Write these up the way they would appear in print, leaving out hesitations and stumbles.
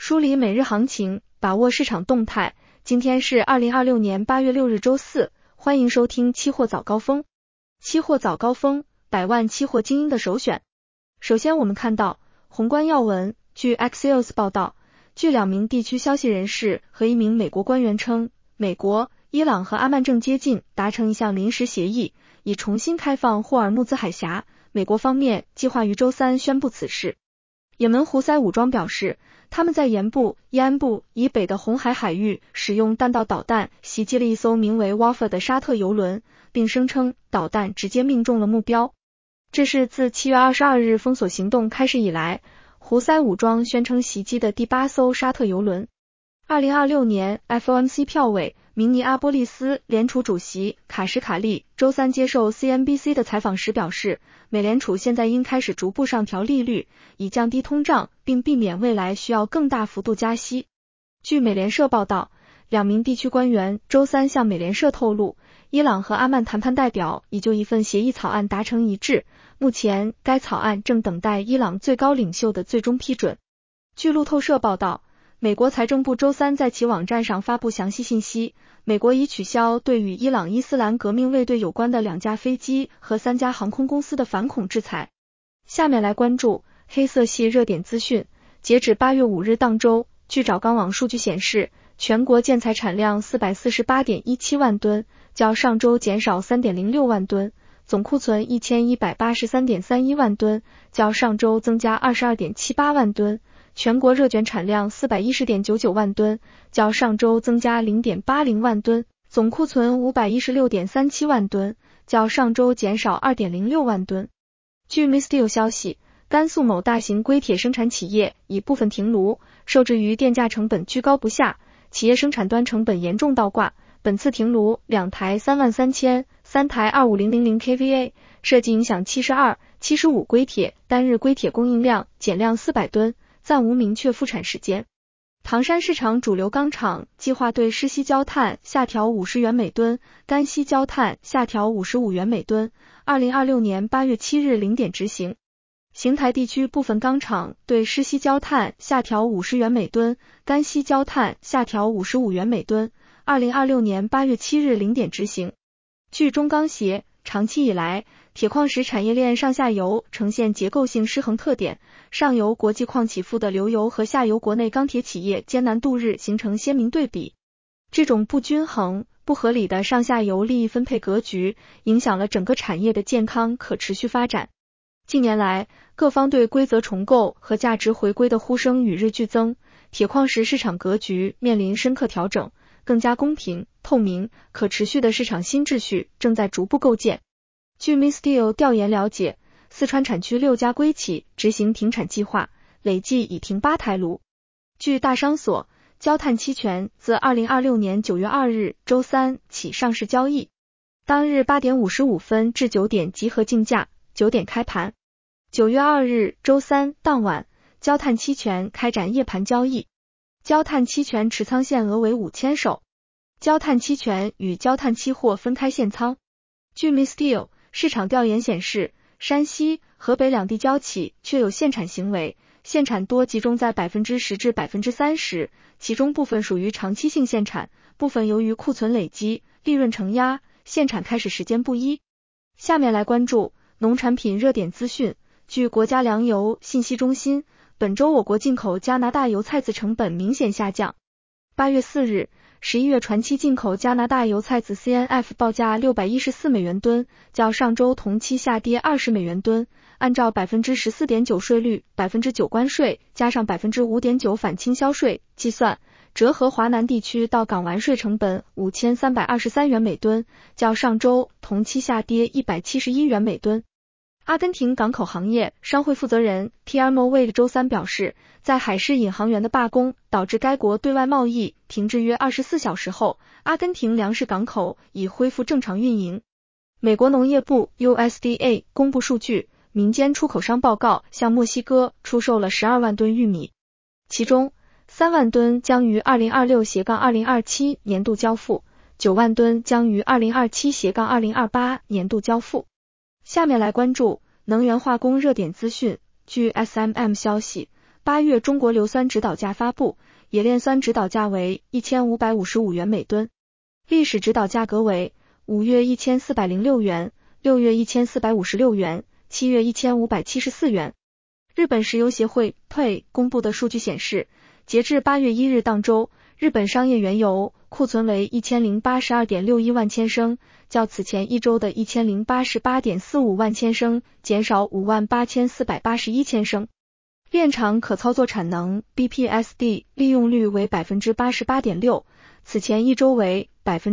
梳理每日行情，把握市场动态。今天是2026年8月6日周四，欢迎收听期货早高峰。期货早高峰，百万期货精英的首选。首先我们看到宏观要闻，据 Axios 报道，据2名地区消息人士和1名美国官员称，美国、伊朗和阿曼正接近达成一项临时协议，以重新开放霍尔木兹海峡。美国方面计划于周三宣布此事。也门胡塞武装表示，他们在盐部、伊安部以北的红海海域使用弹道导弹袭击了一艘名为 Wafa 的沙特油轮，并声称导弹直接命中了目标。这是自7月22日封锁行动开始以来，胡塞武装宣称袭击的第8艘沙特油轮。2026年 FOMC 票委明尼阿波利斯联储主席卡什卡利周三接受 CNBC 的采访时表示，美联储现在应开始逐步上调利率，以降低通胀，并避免未来需要更大幅度加息。据美联社报道，2名地区官员周三向美联社透露，伊朗和阿曼谈判代表已就一份协议草案达成一致，目前该草案正等待伊朗最高领袖的最终批准。据路透社报道，美国财政部周三在其网站上发布详细信息，美国已取消对与伊朗伊斯兰革命卫队有关的2架飞机和3家航空公司的反恐制裁。下面来关注黑色系热点资讯。截止8月5日当周，据找钢网数据显示，全国建材产量 448.17 万吨，较上周减少 3.06 万吨，总库存 1183.31 万吨，较上周增加 22.78 万吨。全国热卷产量 410.99 万吨，较上周增加 0.80 万吨，总库存 516.37 万吨，较上周减少 2.06 万吨。据 Misteel 消息，甘肃某大型硅铁生产企业已部分停炉，受制于电价成本居高不下，企业生产端成本严重倒挂，本次停炉2台33000、3台25000 kVA， 设计影响72、75硅铁，单日硅铁供应量减量400吨，暂无明确复产时间。唐山市场主流钢厂计划对湿稀焦炭下调50元每吨，干稀焦炭下调55元每吨，2026年8月7日0点执行。邢台地区部分钢厂对湿稀焦炭下调50元每吨，干稀焦炭下调55元每吨，2026年8月7日0点执行。据中钢协，长期以来，铁矿石产业链上下游呈现结构性失衡特点，上游国际矿起伏的流油和下游国内钢铁企业艰难度日形成鲜明对比。这种不均衡、不合理的上下游利益分配格局，影响了整个产业的健康可持续发展。近年来，各方对规则重构和价值回归的呼声与日俱增，铁矿石市场格局面临深刻调整，更加公平、透明、可持续的市场新秩序正在逐步构建。据 Misteel 调研了解，四川产区6家硅企执行停产计划，累计已停8台炉。据大商所，焦炭期权自2026年9月2日周三起上市交易，当日8点55分至9点集合竞价，9点开盘。9月2日周三当晚，焦炭期权开展夜盘交易，焦炭期权持仓限额为5000手。焦炭期权与焦炭期货分开限仓。据 Misteel， 市场调研显示，山西、河北2地焦企确有限产行为，限产多集中在 10% 至 30%， 其中部分属于长期性限产，部分由于库存累积、利润承压，限产开始时间不一。下面来关注农产品热点资讯。据国家粮油信息中心，本周我国进口加拿大油菜籽成本明显下降。8月4日，11月船期进口加拿大油菜籽 CNF 报价614美元吨，较上周同期下跌20美元吨，按照 14.9% 税率、9% 关税加上 5.9% 反倾销税计算，折合华南地区到港完税成本5323元每吨，较上周同期下跌171元每吨。阿根廷港口行业商会负责人 Guillermo Wade 周三表示，在海事引航员的罢工导致该国对外贸易停滞约24小时后，阿根廷粮食港口已恢复正常运营。美国农业部 USDA 公布数据，民间出口商报告向墨西哥出售了12万吨玉米，其中3万吨将于2026-2027年度交付，9万吨将于2027-2028年度交付。下面来关注能源化工热点资讯。据 SMM 消息， 8月中国硫酸指导价发布，冶炼酸指导价为1555元每吨，历史指导价格为5月1406元、6月1456元、7月1574元。日本石油协会 PEI 公布的数据显示，截至8月1日当周，日本商业原油库存为 1082.61 万千升，较此前一周的 1088.45 万千升减少 58,481 千升。炼厂可操作产能 BPSD 利用率为 88.6%， 此前一周为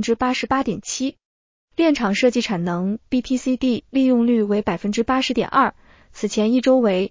88.7%。炼厂设计产能 BPCD 利用率为 80.2%， 此前一周为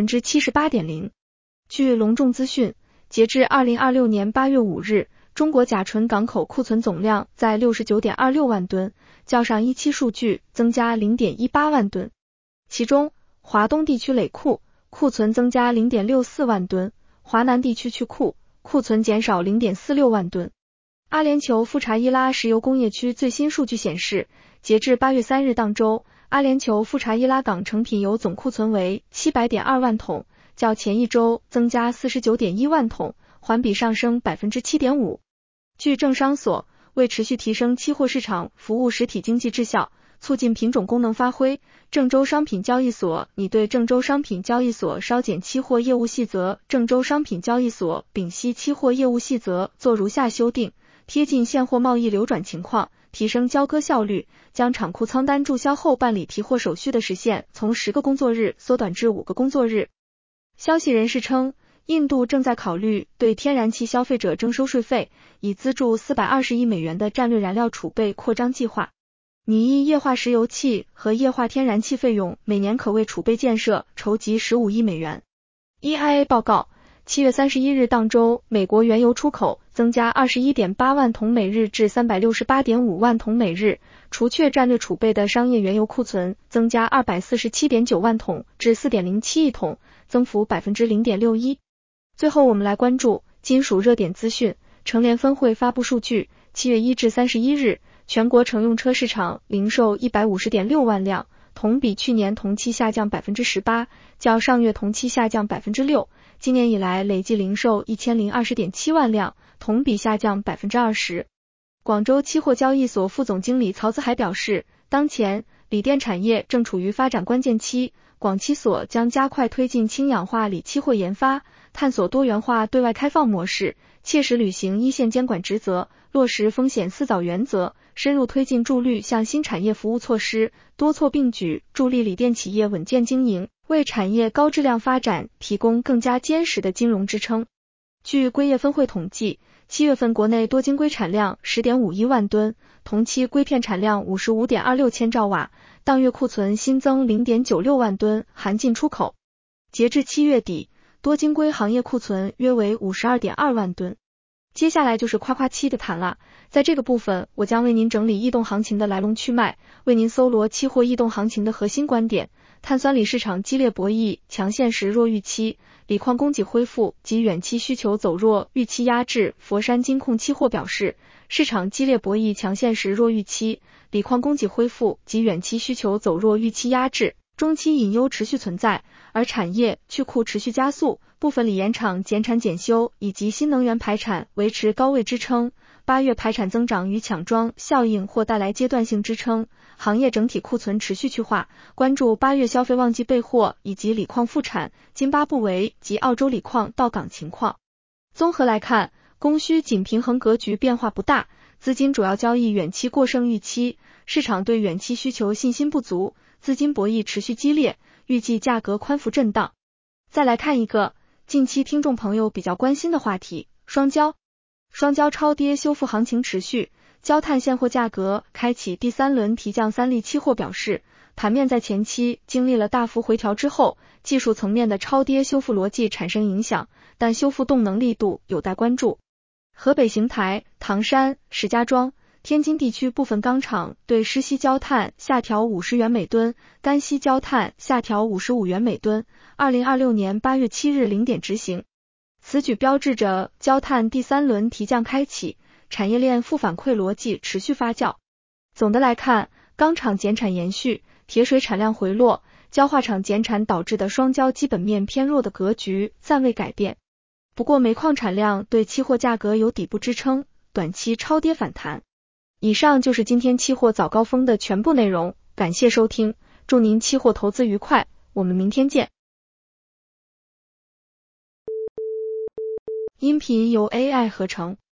78.0%。据隆重资讯，截至2026年8月5日，中国甲醇港口库存总量在 69.26 万吨，较上一期数据增加 0.18 万吨。其中，华东地区垒库库存增加 0.64 万吨，华南地区去库库存减少 0.46 万吨。阿联酋富查伊拉石油工业区最新数据显示，截至8月3日当周，阿联酋富查伊拉港成品油总库存为 700.2 万桶，较前一周增加 49.1 万桶，环比上升 7.5%。据政商所，为持续提升期货市场服务实体经济质效，促进品种功能发挥，郑州商品交易所拟对郑州商品交易所稍减期货业务细则、郑州商品交易所丙烯期货业务细则做如下修订，贴近现货贸易流转情况，提升交割效率，将厂库仓单注销后办理提货手续的时限从10个工作日缩短至5个工作日。消息人士称，印度正在考虑对天然气消费者征收税费，以资助420亿美元的战略燃料储备扩张计划。拟议液化石油气和液化天然气费用每年可为储备建设筹集15亿美元。EIA 报告，7月31日当周，美国原油出口增加 21.8 万桶每日至 368.5 万桶每日，除却战略储备的商业原油库存增加 247.9 万桶至 4.07 亿桶，增幅 0.61%。最后我们来关注金属热点资讯。乘联分会发布数据，7月1至31日，全国乘用车市场零售 150.6 万辆，同比去年同期下降 18%， 较上月同期下降 6%。今年以来累计零售 1020.7 万辆，同比下降 20%。广州期货交易所副总经理曹子海表示，当前锂电产业正处于发展关键期，广期所将加快推进氢氧化锂期货研发，探索多元化对外开放模式，切实履行一线监管职责，落实风险4早原则，深入推进助力向新产业服务措施，多措并举，助力锂电企业稳健经营，为产业高质量发展提供更加坚实的金融支撑。据硅业分会统计，7月份国内多晶硅产量 10.51 万吨，同期硅片产量 55.26 千兆瓦，当月库存新增 0.96 万吨，含进出口。截至7月底，多晶硅行业库存约为 52.2 万吨。接下来就是夸夸期的谈了，在这个部分我将为您整理异动行情的来龙去脉，为您搜罗期货异动行情的核心观点。碳酸锂市场激烈博弈，强现实弱预期，锂矿供给恢复及远期需求走弱，预期压制。佛山金控期货表示，市场激烈博弈，强现实弱预期，锂矿供给恢复及远期需求走弱，预期压制，中期隐忧持续存在，而产业去库持续加速，部分锂盐厂减产减修以及新能源排产维持高位支撑。8月排产增长与抢装效应或带来阶段性支撑，行业整体库存持续去化，关注8月消费旺季备货以及锂矿复产、津巴布韦及澳洲锂矿到港情况。综合来看，供需紧平衡格局变化不大，资金主要交易远期过剩预期，市场对远期需求信心不足，资金博弈持续激烈，预计价格宽幅震荡。再来看一个近期听众朋友比较关心的话题，双焦。双焦超跌修复行情持续，焦炭现货价格开启第3轮提降3利期货表示，盘面在前期经历了大幅回调之后，技术层面的超跌修复逻辑产生影响，但修复动能力度有待关注。河北邢台、唐山、石家庄、天津地区部分钢厂对湿稀焦炭下调50元每吨，干稀焦炭下调55元每吨，2026年8月7日0点执行。此举标志着焦炭第3轮提降开启，产业链负反馈逻辑持续发酵。总的来看，钢厂减产延续，铁水产量回落， 焦化厂减产导致的双焦基本面偏弱的格局暂未改变。不过煤矿产量对期货价格有底部支撑，短期超跌反弹。以上就是今天期货早高峰的全部内容，感谢收听，祝您期货投资愉快，我们明天见。音频由 AI 合成。